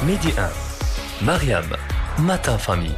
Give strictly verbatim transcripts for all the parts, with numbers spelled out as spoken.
Midi un, Mariam, Matin Famille.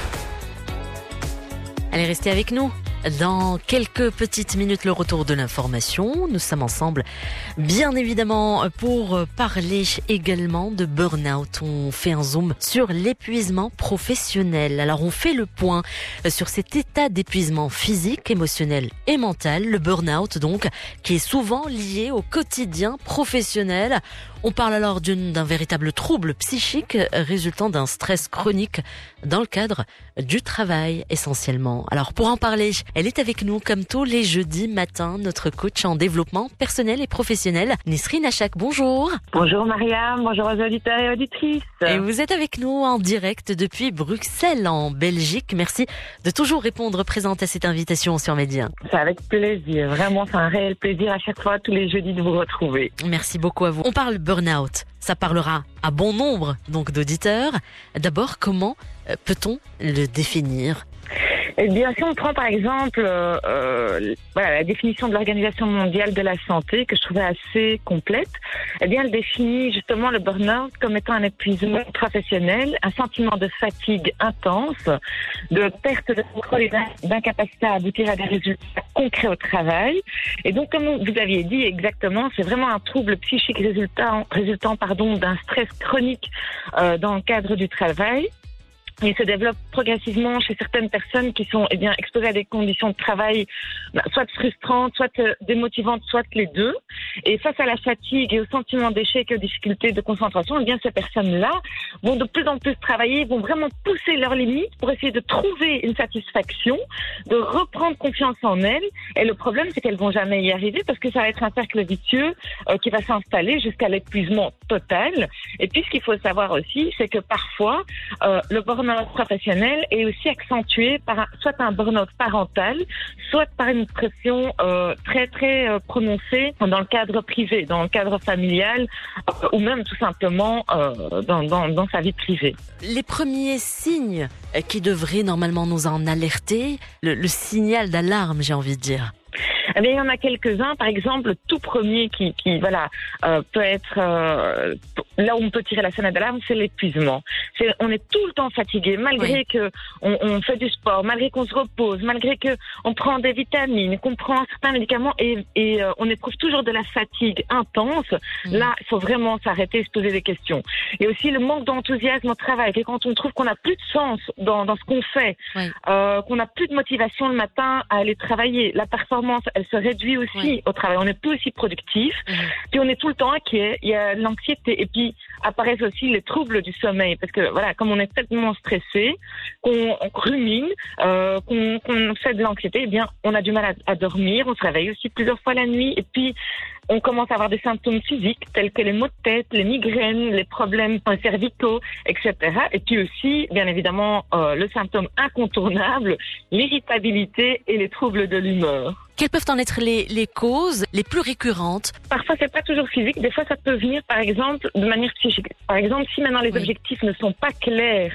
Allez, restez avec nous. Dans quelques petites minutes, le retour de l'information. Nous sommes ensemble, bien évidemment, pour parler également de burn-out. On fait un zoom sur l'épuisement professionnel. Alors, on fait le point sur cet état d'épuisement physique, émotionnel et mental. Le burn-out, donc, qui est souvent lié au quotidien professionnel. On parle alors d'une, d'un véritable trouble psychique résultant d'un stress chronique dans le cadre du travail essentiellement. Alors pour en parler, elle est avec nous comme tous les jeudis matins, notre coach en développement personnel et professionnel, Nisrine Achak. Bonjour. Bonjour Mariam, bonjour aux auditeurs et auditrices. Et vous êtes avec nous en direct depuis Bruxelles en Belgique. Merci de toujours répondre présente à cette invitation sur Média. C'est avec plaisir, vraiment c'est un réel plaisir à chaque fois tous les jeudis de vous retrouver. Merci beaucoup à vous. On parle burn-out, ça parlera à bon nombre donc d'auditeurs. D'abord, comment peut-on le définir ? Eh bien, si on prend par exemple euh, euh, voilà, la définition de l'Organisation mondiale de la santé, que je trouvais assez complète, eh bien, elle définit justement le burn-out comme étant un épuisement professionnel, un sentiment de fatigue intense, de perte de contrôle et d'incapacité à aboutir à des résultats concrets au travail. Et donc, comme vous aviez dit exactement, c'est vraiment un trouble psychique résultant, résultant pardon, d'un stress chronique euh, dans le cadre du travail. Il se développe progressivement chez certaines personnes qui sont eh bien exposées à des conditions de travail bah, soit frustrantes, soit euh, démotivantes, soit les deux. Et face à la fatigue et au sentiment d'échec et aux difficultés de concentration, eh bien ces personnes-là vont de plus en plus travailler, vont vraiment pousser leurs limites pour essayer de trouver une satisfaction, de reprendre confiance en elles. Et le problème, c'est qu'elles vont jamais y arriver parce que ça va être un cercle vicieux euh, qui va s'installer jusqu'à l'épuisement total. Et puis, ce qu'il faut savoir aussi, c'est que parfois, euh, le burn-out professionnel est aussi accentué par un, soit un burn-out parental, soit par une pression euh, très très euh, prononcée dans le cadre privé, dans le cadre familial, euh, ou même tout simplement euh, dans, dans, dans sa vie privée. Les premiers signes qui devraient normalement nous en alerter, le, le signal d'alarme, j'ai envie de dire. Eh bien, il y en a quelques-uns. Par exemple, le tout premier qui, qui voilà, euh, peut être euh, là où on peut tirer la sonnette d'alarme, c'est l'épuisement. C'est, on est tout le temps fatigué, malgré oui. que on, on fait du sport, malgré qu'on se repose, malgré que on prend des vitamines, qu'on prend certains médicaments, et, et euh, on éprouve toujours de la fatigue intense. Mmh. Là, il faut vraiment s'arrêter et se poser des questions. Et aussi le manque d'enthousiasme au travail. Et quand on trouve qu'on n'a plus de sens dans, dans ce qu'on fait, oui. euh, qu'on n'a plus de motivation le matin à aller travailler, la performance, elle se réduit aussi oui. au travail. On n'est plus aussi productif. Mmh. Puis on est tout le temps inquiet. Il y a l'anxiété. Et puis apparaissent aussi les troubles du sommeil. Parce que voilà, comme on est tellement stressé, qu'on on rumine, euh, qu'on, qu'on fait de l'anxiété, eh bien, on a du mal à, à dormir. On se réveille aussi plusieurs fois la nuit. Et puis, on commence à avoir des symptômes physiques tels que les maux de tête, les migraines, les problèmes cervicaux, et cetera. Et puis aussi, bien évidemment, euh, le symptôme incontournable, l'irritabilité et les troubles de l'humeur. Quelles peuvent en être les, les causes les plus récurrentes ? Parfois, c'est pas toujours physique. Des fois, ça peut venir, par exemple, de manière psychique. Par exemple, si maintenant les oui. objectifs ne sont pas clairs,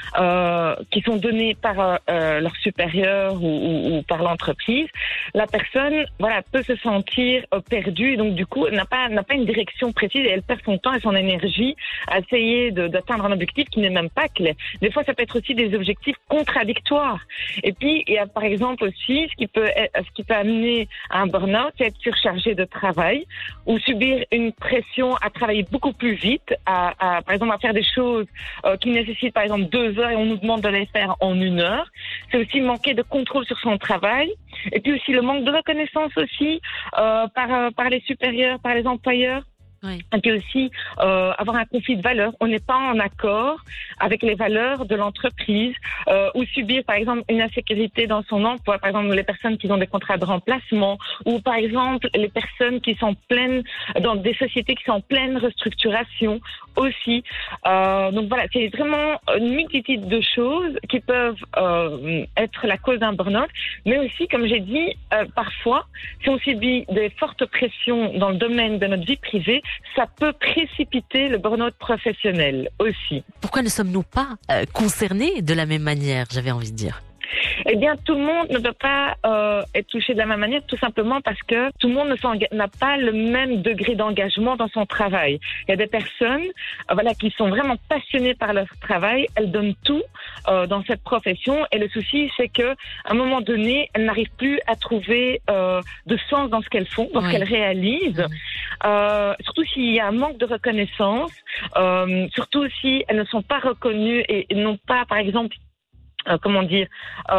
euh, qui sont donnés par euh, leur supérieur ou, ou, ou par l'entreprise, la personne, voilà, peut se sentir euh, perdue. Donc, du coup, n'a pas n'a pas une direction précise et elle perd son temps et son énergie à essayer de, d'atteindre un objectif qui n'est même pas clair. Des fois, ça peut être aussi des objectifs contradictoires. Et puis, il y a, par exemple, aussi ce qui peut être, ce qui peut amener à un burn-out, c'est être surchargé de travail ou subir une pression à travailler beaucoup plus vite, à, à par exemple à faire des choses euh, qui nécessitent par exemple deux heures et on nous demande de les faire en une heure. C'est aussi manquer de contrôle sur son travail et puis aussi le manque de reconnaissance aussi euh, par euh, par les supérieurs, par les employeurs. Oui. Et puis aussi euh, avoir un conflit de valeurs. On n'est pas en accord avec les valeurs de l'entreprise euh, ou subir par exemple une insécurité dans son emploi. Par exemple les personnes qui ont des contrats de remplacement ou par exemple les personnes qui sont pleines dans des sociétés qui sont en pleine restructuration aussi. Euh, donc voilà, c'est vraiment une multitude de choses qui peuvent euh, être la cause d'un burn-out. Mais aussi, comme j'ai dit, euh, parfois, si on subit des fortes pressions dans le domaine de notre vie privée, ça peut précipiter le burn-out professionnel aussi. Pourquoi ne sommes-nous pas euh, concernés de la même manière, j'avais envie de dire ? Eh bien, tout le monde ne peut pas euh, être touché de la même manière, tout simplement parce que tout le monde ne s'enga- n'a pas le même degré d'engagement dans son travail. Il y a des personnes, euh, voilà, qui sont vraiment passionnées par leur travail. Elles donnent tout euh, dans cette profession. Et le souci, c'est que à un moment donné, elles n'arrivent plus à trouver euh, de sens dans ce qu'elles font, dans ce Oui. qu'elles réalisent. Euh, surtout s'il y a un manque de reconnaissance, euh, surtout si elles ne sont pas reconnues et, et n'ont pas, par exemple, euh, comment dire,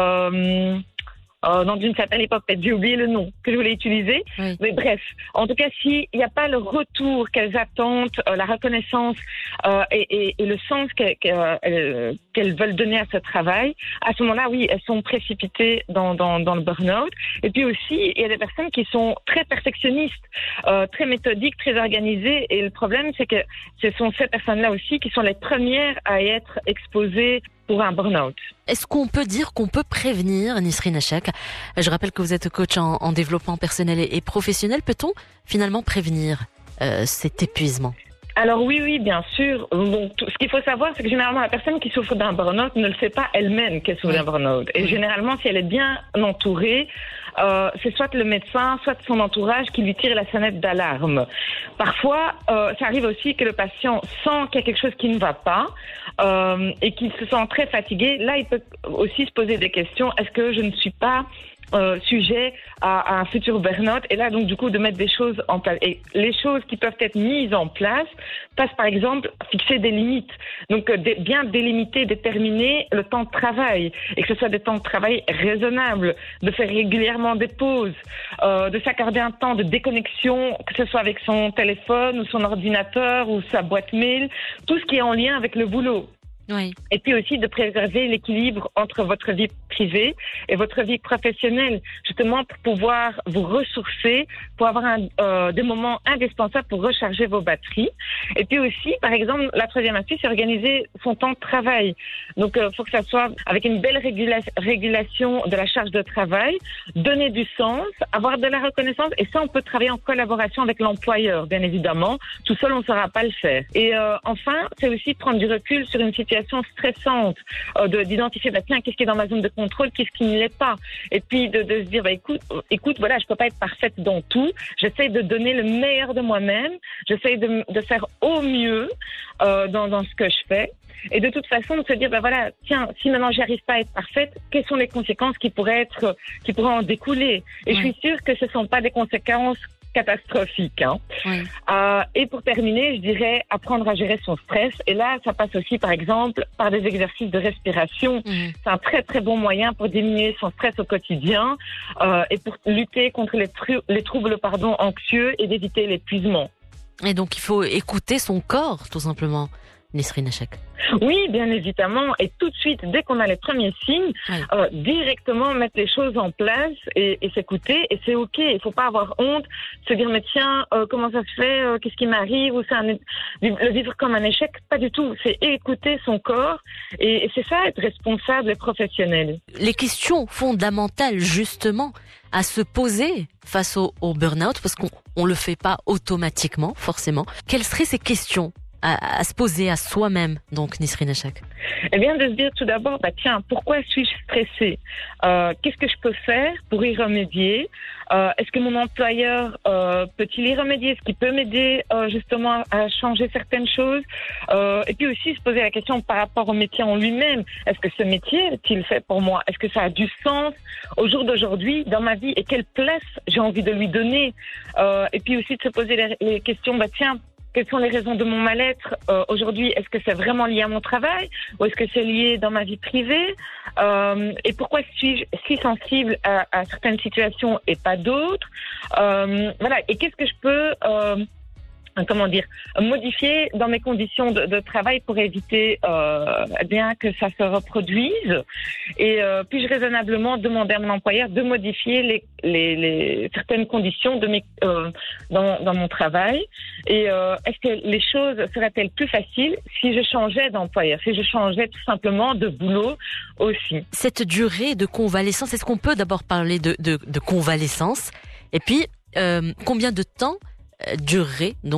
euh, euh, dans une certaine époque, peut-être j'ai oublié le nom que je voulais utiliser, Oui. mais bref, en tout cas, s'il n'y a pas le retour qu'elles attendent, euh, la reconnaissance euh, et, et, et le sens qu'elles, qu'elles, qu'elles veulent donner à ce travail, à ce moment-là, oui, elles sont précipitées dans, dans, dans le burn-out. Et puis aussi, il y a des personnes qui sont très perfectionnistes, euh, très méthodiques, très organisées. Et le problème, c'est que ce sont ces personnes-là aussi qui sont les premières à être exposées pour un burn-out. Est-ce qu'on peut dire qu'on peut prévenir, Nisrine Achak? Je rappelle que vous êtes coach en, en développement personnel et, et professionnel. Peut-on finalement prévenir euh, cet épuisement? Alors oui, oui, bien sûr. Donc, tout, ce qu'il faut savoir, c'est que généralement, la personne qui souffre d'un burn-out ne le sait pas elle-même qu'elle souffre Oui. d'un burn-out. Et généralement, si elle est bien entourée, euh, c'est soit le médecin, soit son entourage qui lui tire la sonnette d'alarme. Parfois, euh, ça arrive aussi que le patient sent qu'il y a quelque chose qui ne va pas euh, et qu'il se sent très fatigué. Là, il peut aussi se poser des questions. Est-ce que je ne suis pas Euh, sujet à, à un futur burn-out, et là donc du coup de mettre des choses en place. Et les choses qui peuvent être mises en place passent par exemple à fixer des limites, donc euh, de, bien délimiter, déterminer le temps de travail, et que ce soit des temps de travail raisonnables, de faire régulièrement des pauses, euh, de s'accorder un temps de déconnexion, que ce soit avec son téléphone ou son ordinateur ou sa boîte mail, tout ce qui est en lien avec le boulot. Oui. Et puis aussi de préserver l'équilibre entre votre vie privée et votre vie professionnelle, justement pour pouvoir vous ressourcer, pour avoir un, euh, des moments indispensables pour recharger vos batteries. Et puis aussi, par exemple, la troisième astuce, c'est organiser son temps de travail. Donc, il euh, faut que ça soit avec une belle régula- régulation de la charge de travail, donner du sens, avoir de la reconnaissance. Et ça, on peut travailler en collaboration avec l'employeur, bien évidemment. Tout seul, on ne saura pas le faire. Et euh, enfin, c'est aussi prendre du recul sur une situation stressante, euh, de, d'identifier bah, tiens, qu'est-ce qui est dans ma zone de contrôle, qu'est-ce qui ne l'est pas, et puis de, de se dire bah, écoute, écoute voilà, je peux pas être parfaite dans tout, j'essaie de donner le meilleur de moi-même, j'essaie de, de faire au mieux euh, dans, dans ce que je fais, et de toute façon de se dire bah voilà, tiens, si maintenant j'arrive pas à être parfaite, quelles sont les conséquences qui pourraient être, qui pourraient en découler, et oui. Je suis sûre que ce sont pas des conséquences catastrophique. Hein. Oui. Euh, et pour terminer, je dirais apprendre à gérer son stress. Et là, ça passe aussi, par exemple, par des exercices de respiration. Mmh. C'est un très, très bon moyen pour diminuer son stress au quotidien euh, et pour lutter contre les, tru- les troubles pardon, anxieux et d'éviter l'épuisement. Et donc, il faut écouter son corps, tout simplement, Nisrine Achak. Oui, bien évidemment. Et tout de suite, dès qu'on a les premiers signes, oui. euh, directement mettre les choses en place et, et s'écouter. Et c'est OK. Il faut pas avoir honte, se dire mais tiens, euh, comment ça se fait, euh, qu'est-ce qui m'arrive, ou c'est un, le vivre comme un échec. Pas du tout. C'est écouter son corps et, et c'est ça, être responsable et professionnel. Les questions fondamentales, justement, à se poser face au, au burn-out, parce qu'on on le fait pas automatiquement, forcément. Quelles seraient ces questions à, à se poser à soi-même, donc, Nisrine Achak? Eh bien, de se dire tout d'abord, bah tiens, pourquoi suis-je stressée? euh, Qu'est-ce que je peux faire pour y remédier? euh, Est-ce que mon employeur euh, peut-il y remédier? Est-ce qu'il peut m'aider euh, justement à changer certaines choses? euh, Et puis aussi se poser la question par rapport au métier en lui-même. Est-ce que ce métier est-il fait pour moi? Est-ce que ça a du sens au jour d'aujourd'hui dans ma vie? Et quelle place j'ai envie de lui donner? euh, Et puis aussi de se poser les, les questions, bah tiens, quelles sont les raisons de mon mal-être euh, aujourd'hui? Est-ce que c'est vraiment lié à mon travail ou est-ce que c'est lié dans ma vie privée? euh, Et pourquoi suis-je si sensible à, à certaines situations et pas d'autres? euh, Voilà. Et qu'est-ce que je peux... Euh, comment dire, modifier dans mes conditions de, de travail pour éviter euh, bien que ça se reproduise? Et euh, puis-je raisonnablement demander à mon employeur de modifier les, les, les certaines conditions de mes, euh, dans, dans mon travail? Et euh, est-ce que les choses seraient-elles plus faciles si je changeais d'employeur, si je changeais tout simplement de boulot aussi? Cette durée de convalescence, est-ce qu'on peut d'abord parler de, de, de convalescence? Et puis, euh, combien de temps durerait donc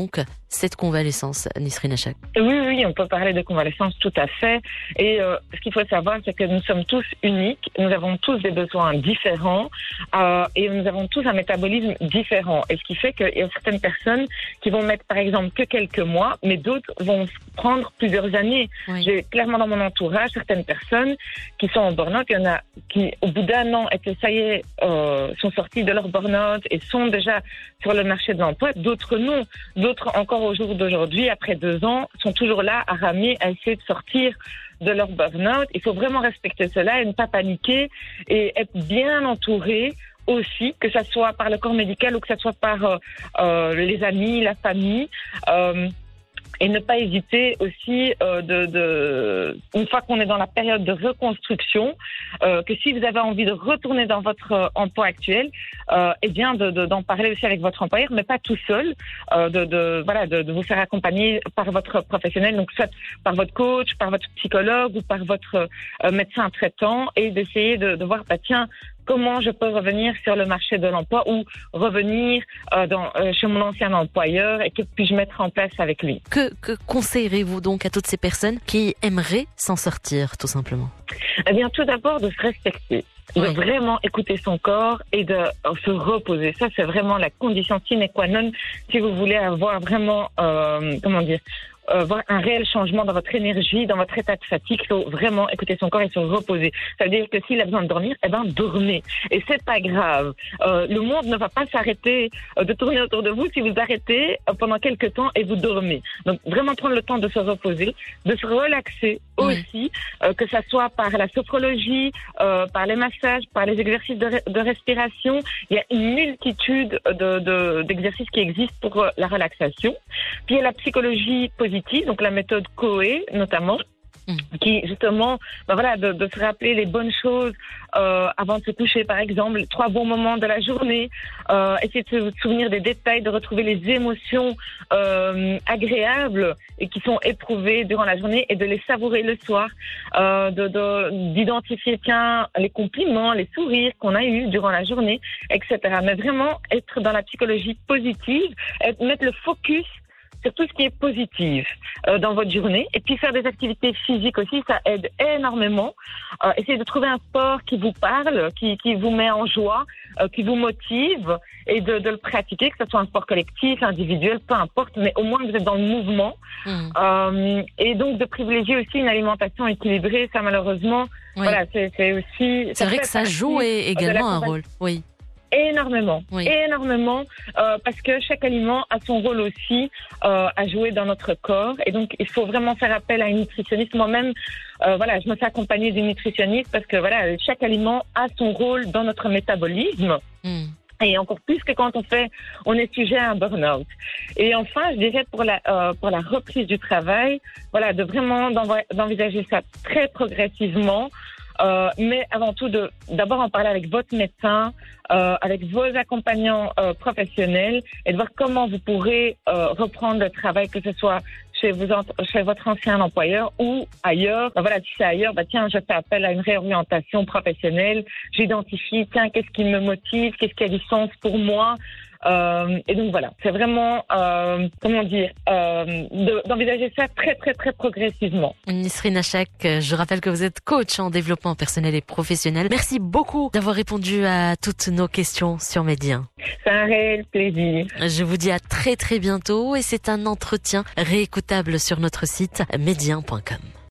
cette convalescence, Nisrine Achak? Oui, oui, on peut parler de convalescence tout à fait. Et euh, ce qu'il faut savoir, c'est que nous sommes tous uniques, nous avons tous des besoins différents euh, et nous avons tous un métabolisme différent. Et ce qui fait qu'il y a certaines personnes qui vont mettre par exemple que quelques mois, mais d'autres vont prendre plusieurs années. Oui. J'ai clairement dans mon entourage certaines personnes qui sont en burn-out. Il y en a qui, au bout d'un an, étaient, ça y est, euh, sont sortis de leur burn-out et sont déjà sur le marché de l'emploi. D'autres non. D'autres encore au jour d'aujourd'hui, après deux ans, sont toujours là à ramer, à essayer de sortir de leur burn-out. Il faut vraiment respecter cela et ne pas paniquer et être bien entouré aussi, que ça soit par le corps médical ou que ça soit par euh, euh, les amis, la famille. Euh, Et ne pas hésiter aussi, euh, de, de, une fois qu'on est dans la période de reconstruction, euh, que si vous avez envie de retourner dans votre euh, emploi actuel, euh, eh bien de, de, d'en parler aussi avec votre employeur, mais pas tout seul, euh, de, de, voilà, de, de vous faire accompagner par votre professionnel, donc soit par votre coach, par votre psychologue ou par votre euh, médecin traitant, et d'essayer de, de voir, bah tiens, comment je peux revenir sur le marché de l'emploi ou revenir euh, dans, euh, chez mon ancien employeur et que puis-je mettre en place avec lui. Que, que conseillerez-vous donc à toutes ces personnes qui aimeraient s'en sortir, tout simplement? Eh bien, tout d'abord, de se respecter. De oui. vraiment écouter son corps et de euh, se reposer. Ça, c'est vraiment la condition sine qua non si vous voulez avoir vraiment, euh, comment dire, Euh, voir un réel changement dans votre énergie, dans votre état de fatigue. Il faut vraiment écouter son corps et se reposer. Ça veut dire que s'il a besoin de dormir, eh ben dormez. Et c'est pas grave. Euh, le monde ne va pas s'arrêter euh, de tourner autour de vous si vous arrêtez euh, pendant quelques temps et vous dormez. Donc vraiment prendre le temps de se reposer, de se relaxer aussi, oui. euh, que ça soit par la sophrologie, euh, par les massages, par les exercices de, re- de respiration. Il y a une multitude de, de, d'exercices qui existent pour euh, la relaxation. Puis il y a la psychologie positive, donc la méthode Coé notamment, mmh. qui justement, ben voilà, de, de se rappeler les bonnes choses euh, avant de se coucher, par exemple, trois bons moments de la journée, euh, essayer de se souvenir des détails, de retrouver les émotions euh, agréables et qui sont éprouvées durant la journée et de les savourer le soir, euh, de, de, d'identifier, tiens, les compliments, les sourires qu'on a eus durant la journée, et cetera. Mais vraiment être dans la psychologie positive, être, mettre le focus sur tout ce qui est positif euh, dans votre journée. Et puis faire des activités physiques aussi, ça aide énormément. Euh, essayez de trouver un sport qui vous parle, qui, qui vous met en joie, euh, qui vous motive, et de, de le pratiquer, que ce soit un sport collectif, individuel, peu importe, mais au moins vous êtes dans le mouvement. Mmh. Euh, et donc de privilégier aussi une alimentation équilibrée, ça malheureusement, oui. voilà, c'est, c'est aussi... C'est vrai que ça joue également un rôle, oui. Énormément, oui. énormément, euh, parce que chaque aliment a son rôle aussi euh, à jouer dans notre corps, et donc il faut vraiment faire appel à une nutritionniste. Moi-même, euh, voilà, je me fais accompagner d'une nutritionniste parce que voilà, chaque aliment a son rôle dans notre métabolisme. Mm. Et encore plus que quand on fait, on est sujet à un burn-out. Et enfin, je dirais pour la euh, pour la reprise du travail, voilà, de vraiment d'envisager ça très progressivement. Euh, mais avant tout, de d'abord en parler avec votre médecin, euh, avec vos accompagnants euh, professionnels, et de voir comment vous pourrez euh, reprendre le travail, que ce soit chez, vous, chez votre ancien employeur ou ailleurs. Ben voilà, si c'est ailleurs, ben tiens, je fais appel à une réorientation professionnelle. J'identifie, tiens, qu'est-ce qui me motive, qu'est-ce qui a du sens pour moi. Euh, et donc voilà, c'est vraiment, euh, comment dire, euh, de, d'envisager ça très très très progressivement. Nisrine Achak, je rappelle que vous êtes coach en développement personnel et professionnel. Merci beaucoup d'avoir répondu à toutes nos questions sur Média. C'est un réel plaisir. Je vous dis à très très bientôt, et c'est un entretien réécoutable sur notre site média point com.